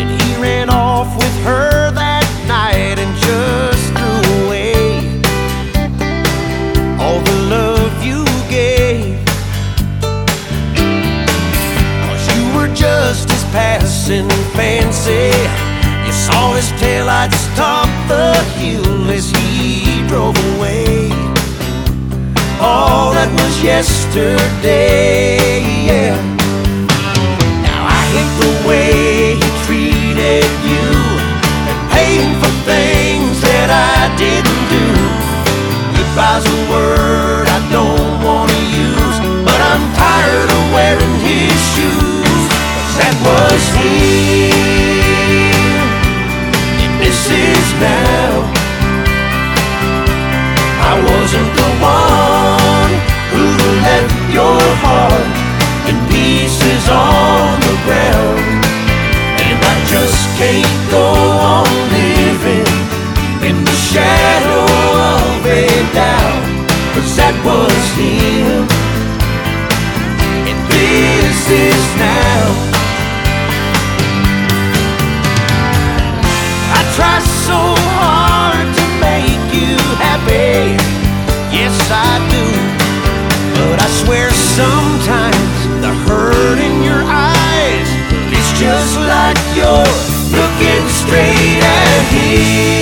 And he ran off with her that night and just threw away all the love you gave. 'Cause you were just his passing fancy. You saw his taillights top the hill as he drove away. Oh, that was yesterday, yeah. Now I hate the way he treated you and paying for things that I didn't do. Goodbye's a word I don't want to use, but I'm tired of wearing his shoes. 'Cause that was him, and this is now. I wasn't the one who left your heart in pieces on the ground, and I just can't go on living in the shadow of a doubt. 'Cause that was him, and this is now. I try so hard to make you happy, yes I do, but I swear sometimes the hurt in your eyes is just like you're looking straight at him.